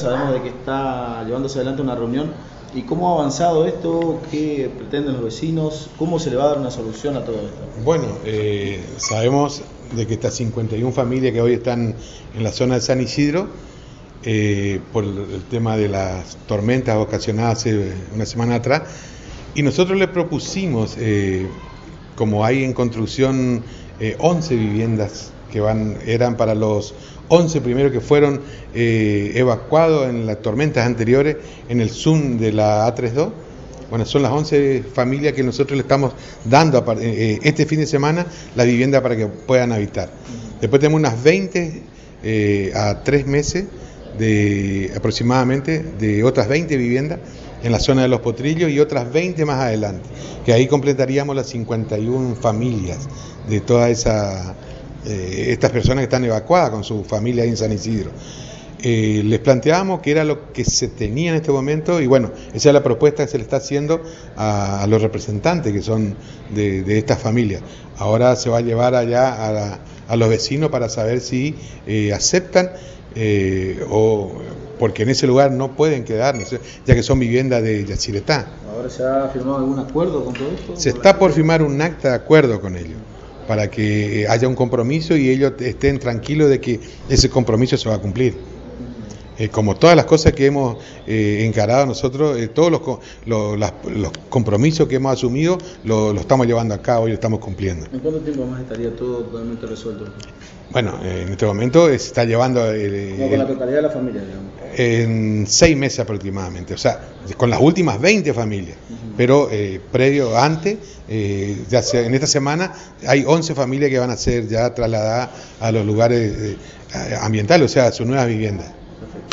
Sabemos de que está llevándose adelante una reunión. ¿Y cómo ha avanzado esto? ¿Qué pretenden los vecinos? ¿Cómo se le va a dar una solución a todo esto? Bueno, sabemos de que estas 51 familias que hoy están en la zona de San Isidro, por el tema de las tormentas ocasionadas hace una semana atrás, y nosotros les propusimos, como hay en construcción 11 viviendas que eran para los 11 primeros que fueron evacuados en las tormentas anteriores en el Zoom de la A32. Bueno, son las 11 familias que nosotros le estamos dando este fin de semana la vivienda para que puedan habitar. Después tenemos unas 20 a 3 meses aproximadamente de otras 20 viviendas en la zona de Los Potrillos y otras 20 más adelante, que ahí completaríamos las 51 familias de todas estas personas que están evacuadas con su familia ahí en San Isidro. Les planteábamos que era lo que se tenía en este momento y bueno, esa es la propuesta que se le está haciendo a los representantes que son de estas familias. Ahora se va a llevar allá a los vecinos para saber si aceptan o porque en ese lugar no pueden quedar, ¿no? Ya que son viviendas de Yacyretá. ¿Ahora se ha firmado algún acuerdo con todo esto? Se está por firmar un acta de acuerdo con ellos, para que haya un compromiso y ellos estén tranquilos de que ese compromiso se va a cumplir. Como todas las cosas que hemos encarado nosotros, todos los compromisos que hemos asumido, lo estamos llevando a cabo y lo estamos cumpliendo. ¿En cuánto tiempo más estaría todo totalmente resuelto? Bueno, en este momento se está llevando... con la totalidad de la familia, digamos. En 6 meses aproximadamente, o sea, con las últimas 20 familias, pero previo, antes, ya sea en esta semana, hay 11 familias que van a ser ya trasladadas a los lugares ambientales, o sea, a sus nuevas viviendas.